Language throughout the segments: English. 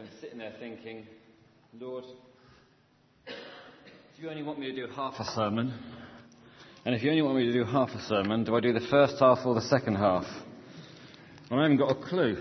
and sitting there thinking, Lord, do you only want me to do half a sermon? And if you only want me to do half a sermon, do I do the first half or the second half? And I haven't got a clue.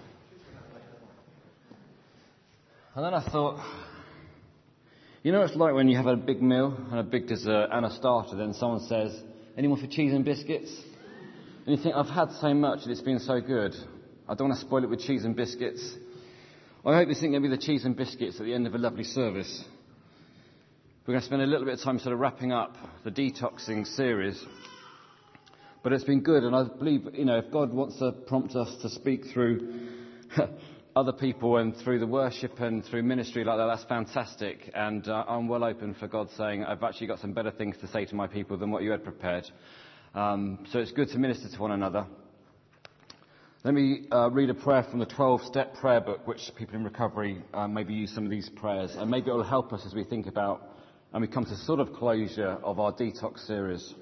And then I thought, you know what it's like when you have a big meal and a big dessert and a starter, then someone says, anyone for cheese and biscuits? And you think, I've had so much and it's been so good. I don't want to spoil it with cheese and biscuits. I hope this isn't going to be the cheese and biscuits at the end of a lovely service. We're going to spend a little bit of time sort of wrapping up the detoxing series. But it's been good, and I believe, if God wants to prompt us to speak through other people and through the worship and through ministry like that, that's fantastic. And I'm well open for God saying, I've actually got some better things to say to my people than what you had prepared. So it's good to minister to one another. Let me read a prayer from the 12-step prayer book, which people in recovery maybe use some of these prayers. And maybe it will help us as we think about and we come to sort of closure of our detox series.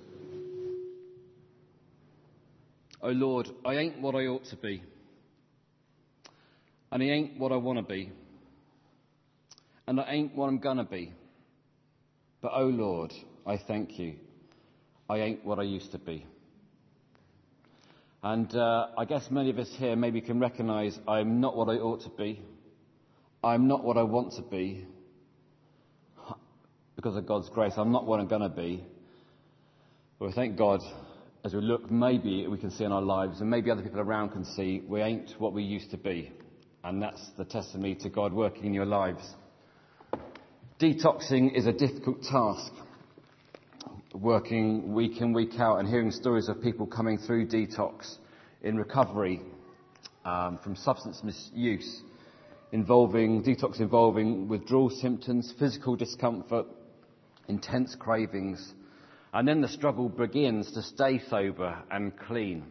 Oh Lord, I ain't what I ought to be. And I ain't what I want to be. And I ain't what I'm going to be. But oh Lord, I thank you. I ain't what I used to be. And I guess many of us here maybe can recognise I'm not what I ought to be. I'm not what I want to be. Because of God's grace, I'm not what I'm going to be. But we thank God, as we look, maybe we can see in our lives, and maybe other people around can see, we ain't what we used to be. And that's the testimony to God working in your lives. Detoxing is a difficult task. Working week in, week out, and hearing stories of people coming through detox in recovery from substance misuse, detox involving withdrawal symptoms, physical discomfort, intense cravings, and then the struggle begins to stay sober and clean.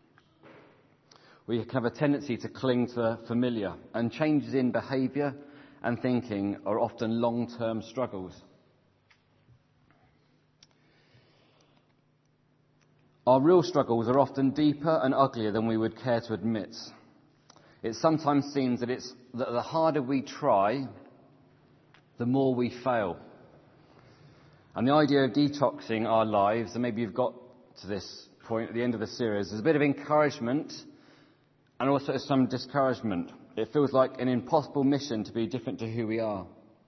We have a tendency to cling to the familiar, and changes in behaviour and thinking are often long-term struggles. Our real struggles are often deeper and uglier than we would care to admit. It sometimes seems that the harder we try, the more we fail. And the idea of detoxing our lives, and maybe you've got to this point at the end of the series, is a bit of encouragement and also some discouragement. It feels like an impossible mission to be different to who we are.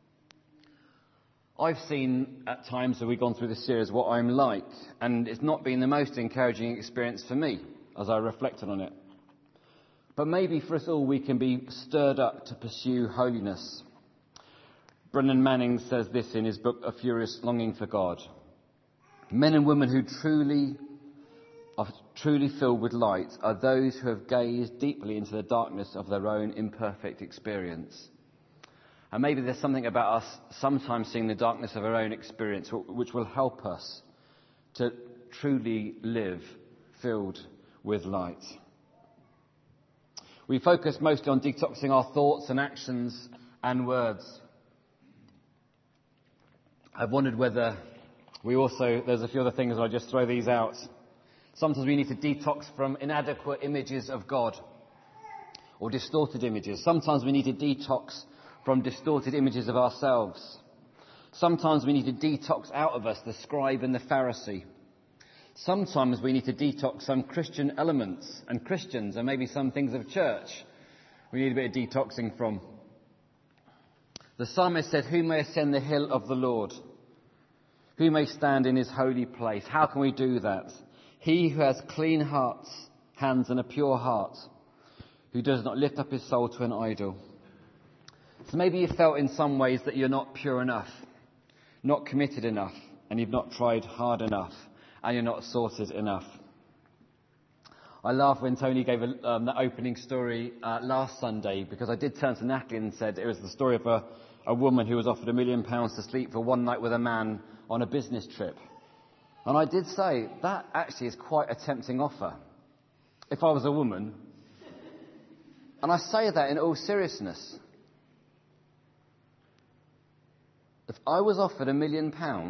I've seen at times that we've gone through this series what I'm like, and it's not been the most encouraging experience for me as I reflected on it. But maybe for us all we can be stirred up to pursue holiness. Brennan Manning says this in his book, A Furious Longing for God. Men and women who are truly filled with light are those who have gazed deeply into the darkness of their own imperfect experience. And maybe there's something about us sometimes seeing the darkness of our own experience which will help us to truly live filled with light. We focus mostly on detoxing our thoughts and actions and words. I've wondered whether there's a few other things, and I'll just throw these out. Sometimes we need to detox from inadequate images of God or distorted images. Sometimes we need to detox from distorted images of ourselves. Sometimes we need to detox out of us the scribe and the Pharisee. Sometimes we need to detox some Christian elements and Christians and maybe some things of church we need a bit of detoxing from. The psalmist said, who may ascend the hill of the Lord? Who may stand in his holy place? How can we do that? He who has clean hands and a pure heart, who does not lift up his soul to an idol. So maybe you felt in some ways that you're not pure enough, not committed enough, and you've not tried hard enough, and you're not sorted enough. I laughed when Tony gave that opening story last Sunday, because I did turn to Natalie and said it was the story of a woman who was offered £1 million to sleep for one night with a man on a business trip. And I did say, that actually is quite a tempting offer, if I was a woman. And I say that in all seriousness. If I was offered £1 million,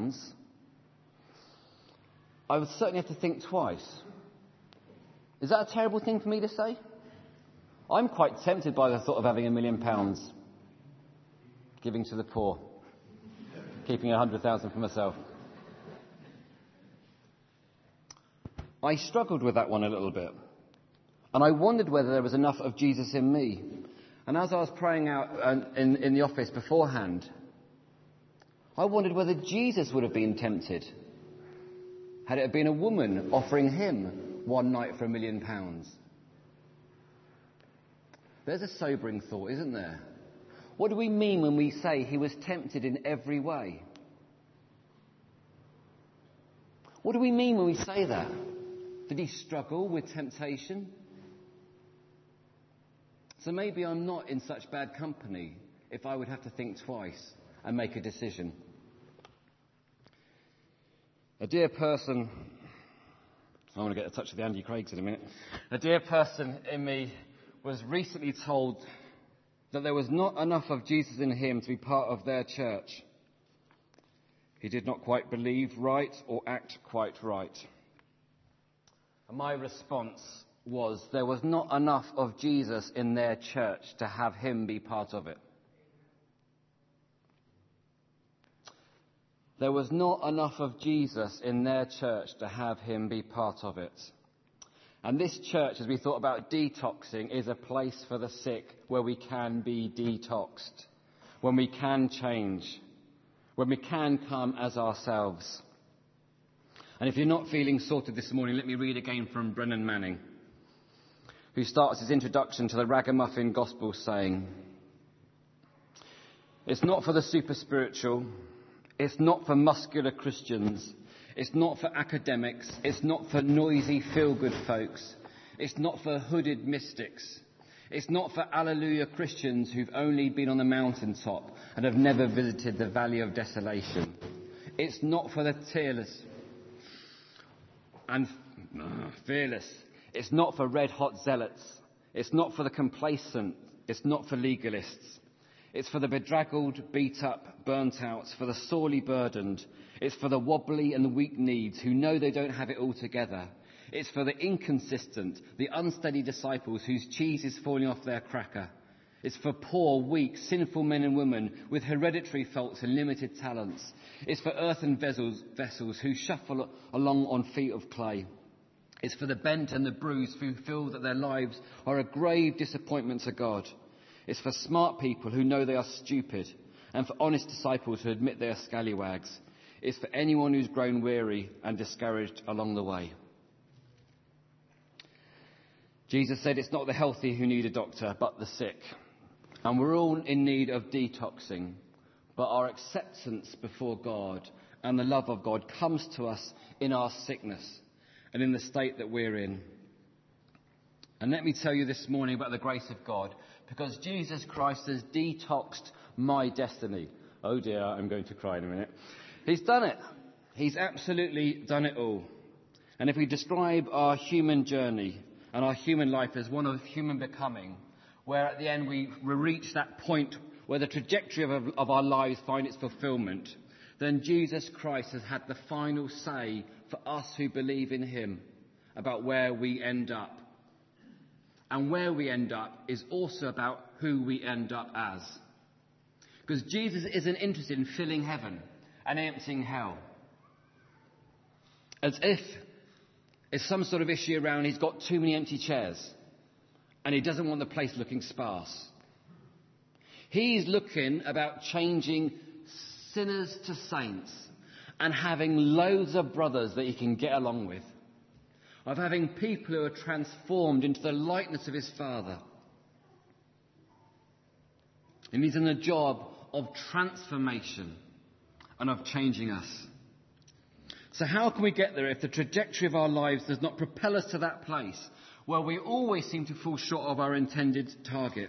I would certainly have to think twice. Is that a terrible thing for me to say? I'm quite tempted by the thought of having £1 million giving to the poor, keeping 100,000 for myself. I struggled with that one a little bit. And I wondered whether there was enough of Jesus in me. And as I was praying out in the office beforehand, I wondered whether Jesus would have been tempted had it been a woman offering him one night for £1 million. There's a sobering thought, isn't there? What do we mean when we say he was tempted in every way? What do we mean when we say that? Did he struggle with temptation? So maybe I'm not in such bad company if I would have to think twice and make a decision. A dear person, I want to get a touch of the Andy Craigs in a minute. A dear person in me was recently told that there was not enough of Jesus in him to be part of their church. He did not quite believe right or act quite right. And my response was there was not enough of Jesus in their church to have him be part of it. There was not enough of Jesus in their church to have him be part of it. And this church, as we thought about detoxing, is a place for the sick where we can be detoxed, when we can change, when we can come as ourselves. And if you're not feeling sorted this morning, let me read again from Brennan Manning, who starts his introduction to the Ragamuffin Gospel saying, "It's not for the super spiritual, it's not for muscular Christians, it's not for academics, it's not for noisy feel-good folks, it's not for hooded mystics, it's not for alleluia Christians who've only been on the mountaintop and have never visited the valley of desolation. It's not for the tearless and fearless. It's not for red-hot zealots. It's not for the complacent. It's not for legalists. It's for the bedraggled, beat-up, burnt-out, for the sorely burdened. It's for the wobbly and the weak-kneed who know they don't have it all together. It's for the inconsistent, the unsteady disciples whose cheese is falling off their cracker. It's for poor, weak, sinful men and women with hereditary faults and limited talents. It's for earthen vessels who shuffle along on feet of clay. It's for the bent and the bruised who feel that their lives are a grave disappointment to God. It's for smart people who know they are stupid, and for honest disciples who admit they are scallywags. It's for anyone who's grown weary and discouraged along the way." Jesus said it's not the healthy who need a doctor, but the sick. And we're all in need of detoxing, but our acceptance before God and the love of God comes to us in our sickness and in the state that we're in. And let me tell you this morning about the grace of God, because Jesus Christ has detoxed my destiny. Oh dear, I'm going to cry in a minute. He's done it. He's absolutely done it all. And if we describe our human journey and our human life as one of human becoming, where at the end we reach that point where the trajectory of our lives find its fulfillment, then Jesus Christ has had the final say for us who believe in him about where we end up. And where we end up is also about who we end up as. Because Jesus isn't interested in filling heaven and emptying hell. As if it's some sort of issue around he's got too many empty chairs and he doesn't want the place looking sparse. He's looking about changing sinners to saints and having loads of brothers that he can get along with. Of having people who are transformed into the likeness of his Father. And he's in the job of transformation and of changing us. So how can we get there if the trajectory of our lives does not propel us to that place where we always seem to fall short of our intended target?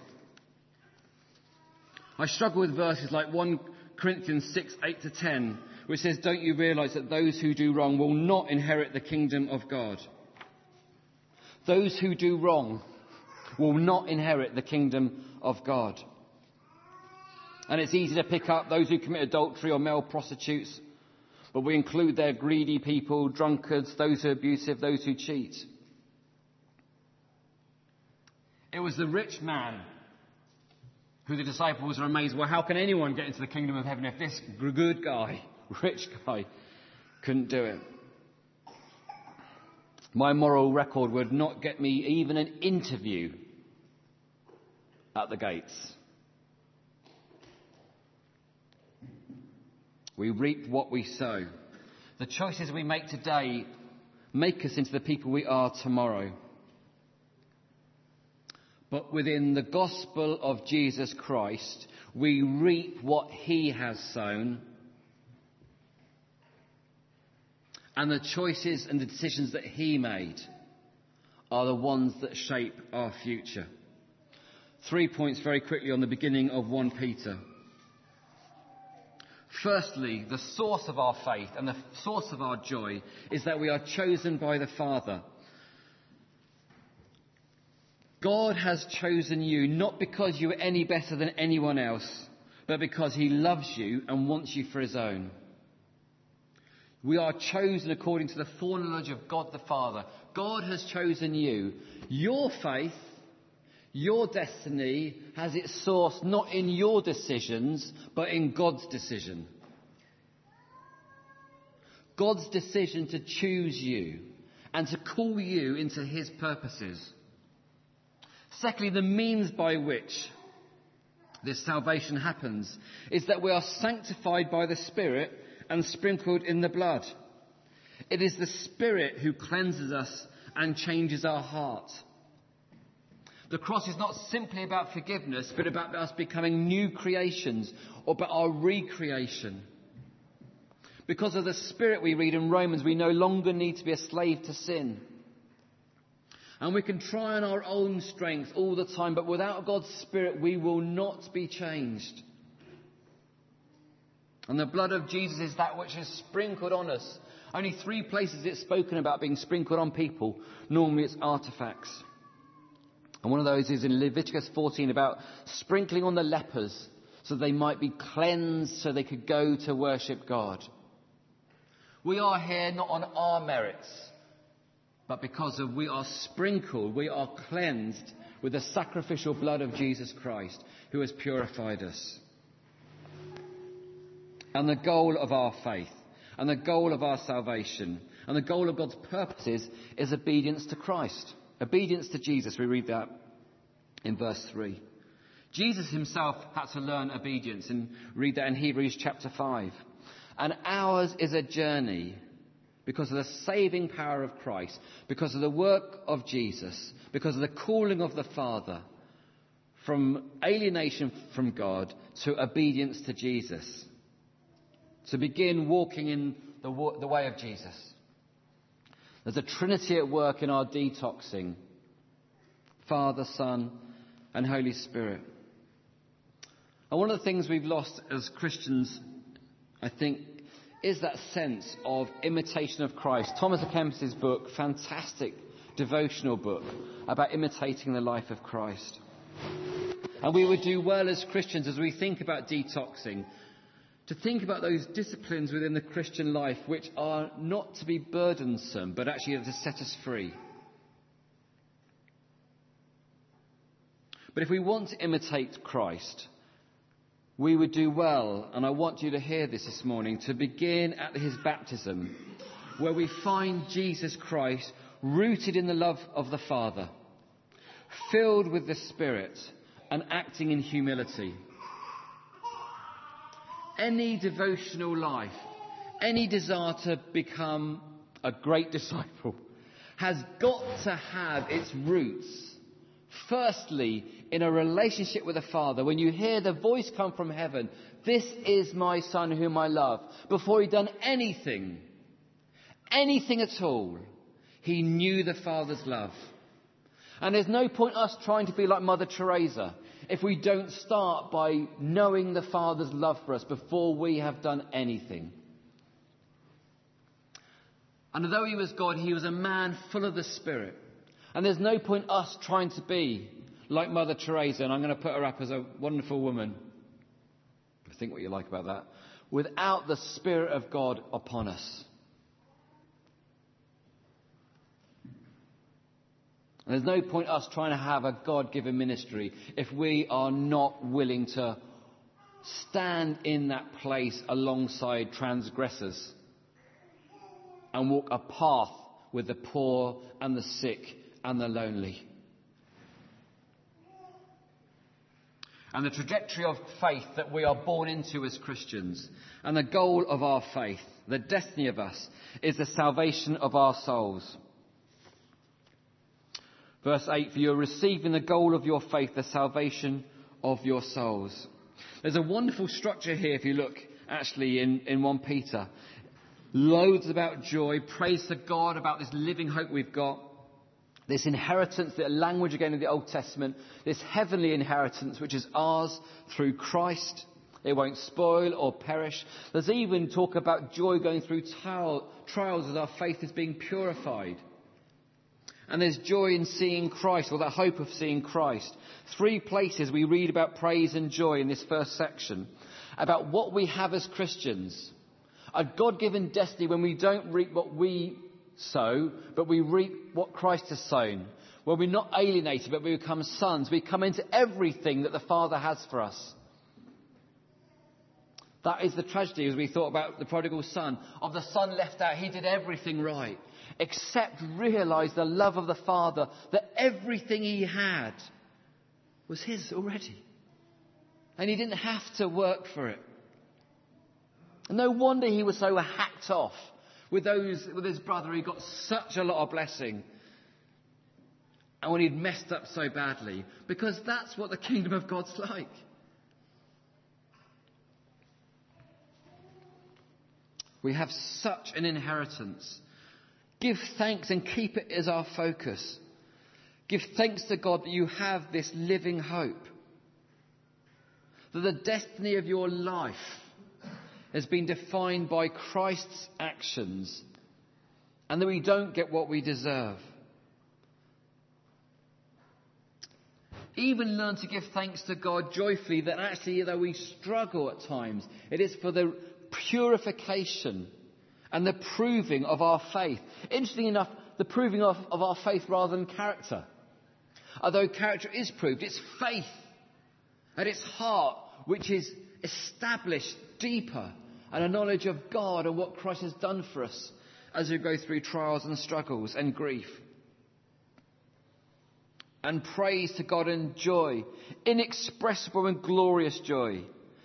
I struggle with verses like 1 Corinthians 6, 8-10, which says, "Don't you realise that those who do wrong will not inherit the kingdom of God?" Those who do wrong will not inherit the kingdom of God. And it's easy to pick up those who commit adultery or male prostitutes, but we include their greedy people, drunkards, those who are abusive, those who cheat. It was the rich man who the disciples are amazed, well, how can anyone get into the kingdom of heaven if this good guy, rich guy, couldn't do it? My moral record would not get me even an interview at the gates. We reap what we sow. The choices we make today make us into the people we are tomorrow. But within the gospel of Jesus Christ, we reap what he has sown. And the choices and the decisions that he made are the ones that shape our future. 3 points very quickly on the beginning of 1 Peter. Firstly, the source of our faith and the source of our joy is that we are chosen by the Father. God has chosen you not because you are any better than anyone else, but because he loves you and wants you for his own. We are chosen according to the foreknowledge of God the Father. God has chosen you. Your faith, your destiny has its source not in your decisions, but in God's decision. God's decision to choose you and to call you into his purposes. Secondly, the means by which this salvation happens is that we are sanctified by the Spirit and sprinkled in the blood. It is the Spirit who cleanses us and changes our heart. The cross is not simply about forgiveness, but about us becoming new creations, or about our recreation. Because of the Spirit, we read in Romans, we no longer need to be a slave to sin. And we can try on our own strength all the time, but without God's Spirit, we will not be changed. And the blood of Jesus is that which is sprinkled on us. Only 3 places it's spoken about being sprinkled on people. Normally it's artifacts. And one of those is in Leviticus 14 about sprinkling on the lepers so they might be cleansed so they could go to worship God. We are here not on our merits, but because of we are sprinkled, we are cleansed with the sacrificial blood of Jesus Christ who has purified us. And the goal of our faith, and the goal of our salvation, and the goal of God's purposes is obedience to Christ. Obedience to Jesus. We read that in verse 3. Jesus himself had to learn obedience, and read that in Hebrews chapter 5. And ours is a journey because of the saving power of Christ, because of the work of Jesus, because of the calling of the Father from alienation from God to obedience to Jesus. To begin walking in the way of Jesus. There's a Trinity at work in our detoxing. Father, Son, and Holy Spirit. And one of the things we've lost as Christians, I think, is that sense of imitation of Christ. Thomas à Kempis' book, fantastic devotional book about imitating the life of Christ. And we would do well as Christians as we think about detoxing to think about those disciplines within the Christian life which are not to be burdensome, but actually to set us free. But if we want to imitate Christ, we would do well, and I want you to hear this morning, to begin at his baptism, where we find Jesus Christ rooted in the love of the Father, filled with the Spirit, and acting in humility. Any devotional life, any desire to become a great disciple, has got to have its roots, firstly, in a relationship with the Father. When you hear the voice come from heaven, "This is my Son whom I love," before he'd done anything at all, he knew the Father's love. And there's no point us trying to be like Mother Teresa if we don't start by knowing the Father's love for us before we have done anything. And although he was God, he was a man full of the Spirit. And there's no point us trying to be like Mother Teresa, and I'm going to put her up as a wonderful woman. Think what you like about that. Without the Spirit of God upon us. And there's no point us trying to have a God-given ministry if we are not willing to stand in that place alongside transgressors and walk a path with the poor and the sick and the lonely. And the trajectory of faith that we are born into as Christians, and the goal of our faith, the destiny of us, is the salvation of our souls. Verse 8, for you are receiving the goal of your faith, the salvation of your souls. There's a wonderful structure here if you look actually in 1 Peter. Loads about joy, praise to God about this living hope we've got. This inheritance, the language again of the Old Testament, this heavenly inheritance which is ours through Christ. It won't spoil or perish. There's even talk about joy going through trials as our faith is being purified. And there's joy in seeing Christ, or that hope of seeing Christ. 3 places we read about praise and joy in this first section. About what we have as Christians. A God-given destiny when we don't reap what we sow, but we reap what Christ has sown. Where we're not alienated, but we become sons. We come into everything that the Father has for us. That is the tragedy, as we thought about the prodigal son. Of the son left out, he did everything right. Except realise the love of the Father, that everything he had was his already. And he didn't have to work for it. And no wonder he was so hacked off with his brother. He got such a lot of blessing. And when he'd messed up so badly. Because that's what the kingdom of God's like. We have such an inheritance. Give thanks and keep it as our focus. Give thanks to God that you have this living hope. That the destiny of your life has been defined by Christ's actions. And that we don't get what we deserve. Even learn to give thanks to God joyfully that actually, though we struggle at times, it is for the purification and the proving of our faith. Interestingly enough, the proving of our faith rather than character. Although character is proved, it's faith at its heart which is established deeper, and a knowledge of God and what Christ has done for us as we go through trials and struggles and grief. And praise to God and joy, inexpressible and glorious joy,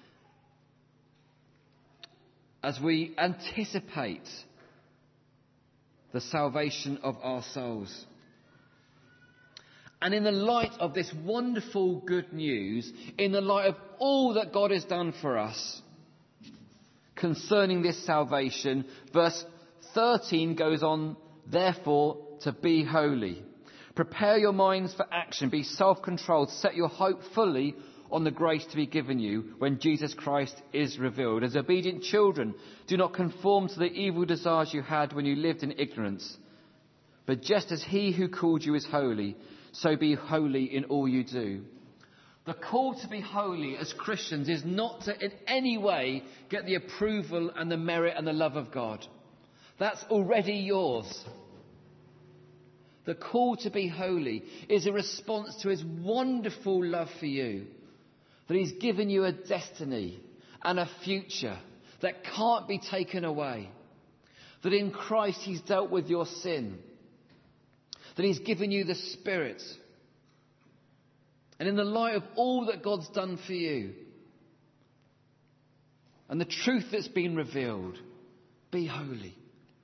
as we anticipate the salvation of our souls. And in the light of this wonderful good news, in the light of all that God has done for us concerning this salvation, verse 13 goes on, therefore, to be holy. Prepare your minds for action, be self-controlled, set your hope fully on the grace to be given you when Jesus Christ is revealed. As obedient children, do not conform to the evil desires you had when you lived in ignorance. But just as he who called you is holy, so be holy in all you do. The call to be holy as Christians is not to in any way get the approval and the merit and the love of God. That's already yours. The call to be holy is a response to his wonderful love for you. That he's given you a destiny and a future that can't be taken away. That in Christ he's dealt with your sin. That he's given you the Spirit. And in the light of all that God's done for you, and the truth that's been revealed, be holy.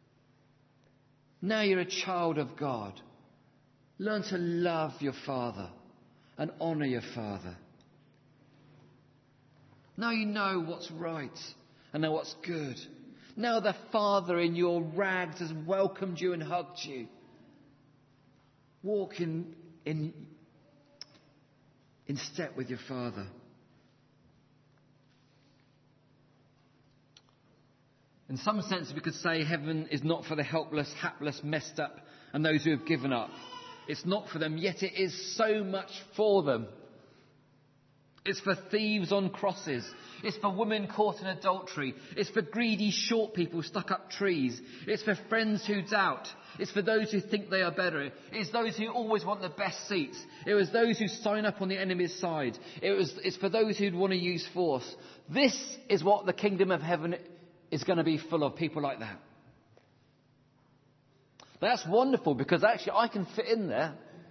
Now you're a child of God. Learn to love your Father and honour your Father. Now you know what's right and know what's good. Now the Father in your rags has welcomed you and hugged you. Walk in step with your Father. In some sense, we could say heaven is not for the helpless, hapless, messed up, and those who have given up. It's not for them, yet it is so much for them. It's for thieves on crosses. It's for women caught in adultery. It's for greedy short people stuck up trees. It's for friends who doubt. It's for those who think they are better. It's those who always want the best seats. It was those who sign up on the enemy's side. It's for those who'd want to use force. This is what the kingdom of heaven is going to be full of, people like that. That's wonderful, because actually I can fit in there.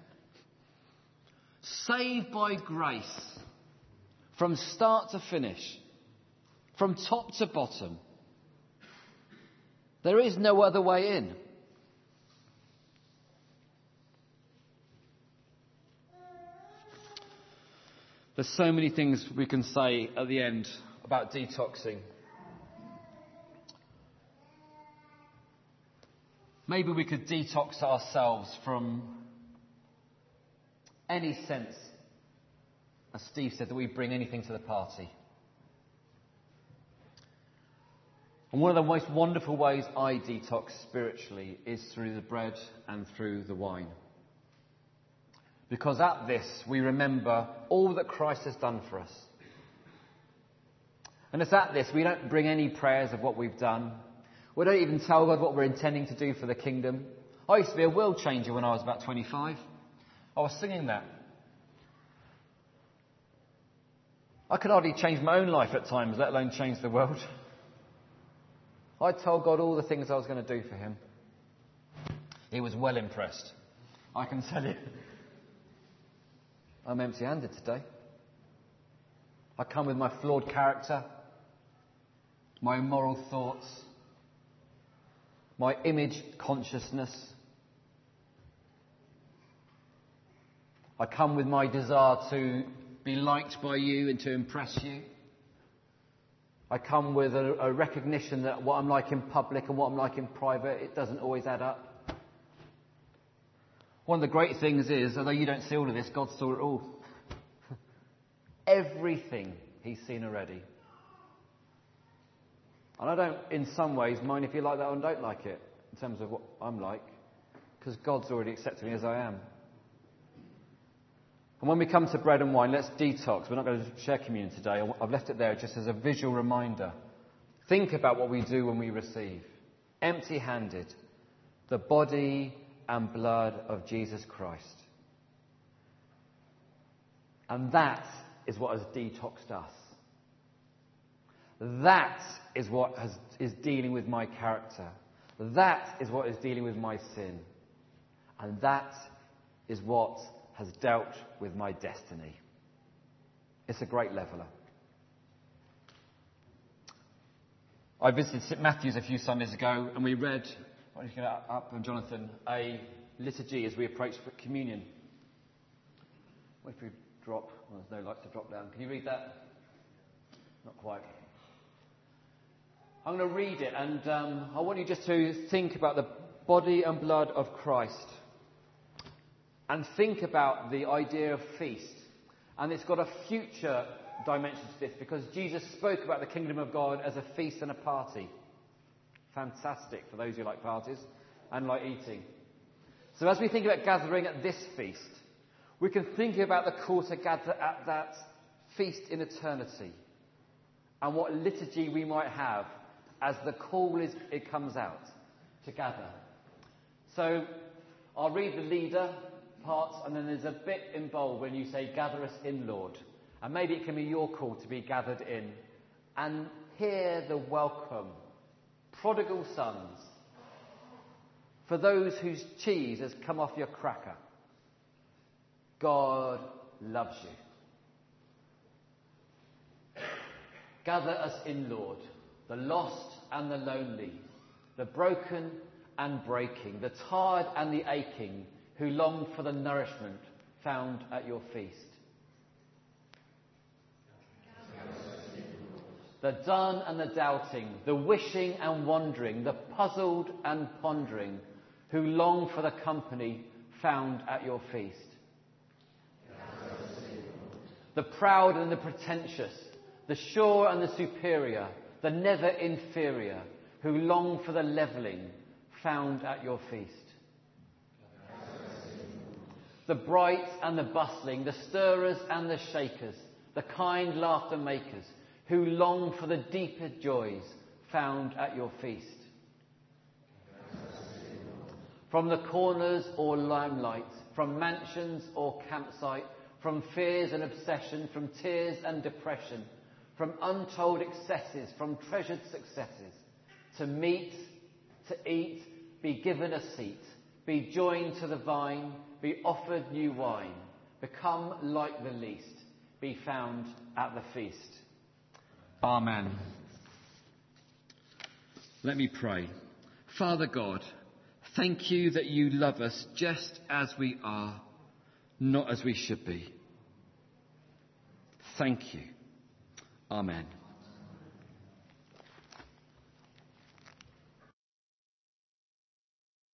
Saved by grace. From start to finish. From top to bottom. There is no other way in. There's so many things we can say at the end about detoxing. Maybe we could detox ourselves from any sense, as Steve said, that we bring anything to the party. And one of the most wonderful ways I detox spiritually is through the bread and through the wine. Because at this, we remember all that Christ has done for us. And it's at this, we don't bring any prayers of what we've done. We don't even tell God what we're intending to do for the kingdom. I used to be a world changer when I was about 25. I was singing that. I could hardly change my own life at times, let alone change the world. I told God all the things I was going to do for him. He was well impressed. I can tell you. I'm empty-handed today. I come with my flawed character, my immoral thoughts, my image consciousness. I come with my desire to be liked by you and to impress you. I come with a recognition that what I'm like in public and what I'm like in private, it doesn't always add up. One of the great things is, although you don't see all of this, God saw it all. Everything he's seen already. And I don't, in some ways, mind if you like that or don't like it, in terms of what I'm like, because God's already accepted me as I am. And when we come to bread and wine, let's detox. We're not going to share communion today. I've left it there just as a visual reminder. Think about what we do when we receive. Empty-handed. The body and blood of Jesus Christ. And that is what has detoxed us. That is what is dealing with my character. That is what is dealing with my sin. And that is what has dealt with my destiny. It's a great leveller. I visited St Matthew's a few Sundays ago, and we read, why don't you get up, Jonathan, a liturgy as we approach communion. Wait for you to drop. Well, there's no light to drop down. Can you read that? Not quite. I'm going to read it, and I want you just to think about the body and blood of Christ. And think about the idea of feast. And it's got a future dimension to this, because Jesus spoke about the kingdom of God as a feast and a party. Fantastic for those who like parties and like eating. So as we think about gathering at this feast, we can think about the call to gather at that feast in eternity, and what liturgy we might have as the call it comes out to gather. So I'll read the leader parts, and then there's a bit in bold when you say, "Gather us in, Lord." And maybe it can be your call to be gathered in and hear the welcome. Prodigal sons. For those whose cheese has come off your cracker. God loves you. Gather us in, Lord. The lost and the lonely. The broken and breaking. The tired and the aching, who long for the nourishment found at your feast. The done and the doubting, the wishing and wondering, the puzzled and pondering, who long for the company found at your feast. The proud and the pretentious, the sure and the superior, the never inferior, who long for the levelling found at your feast. The bright and the bustling, the stirrers and the shakers, the kind laughter makers who long for the deeper joys found at your feast. From the corners or limelight, from mansions or campsite, from fears and obsession, from tears and depression, from untold excesses, from treasured successes, to meet, to eat, be given a seat, be joined to the vine, be offered new wine, become like the least, be found at the feast. Amen. Let me pray. Father God, thank you that you love us just as we are, not as we should be. Thank you. Amen.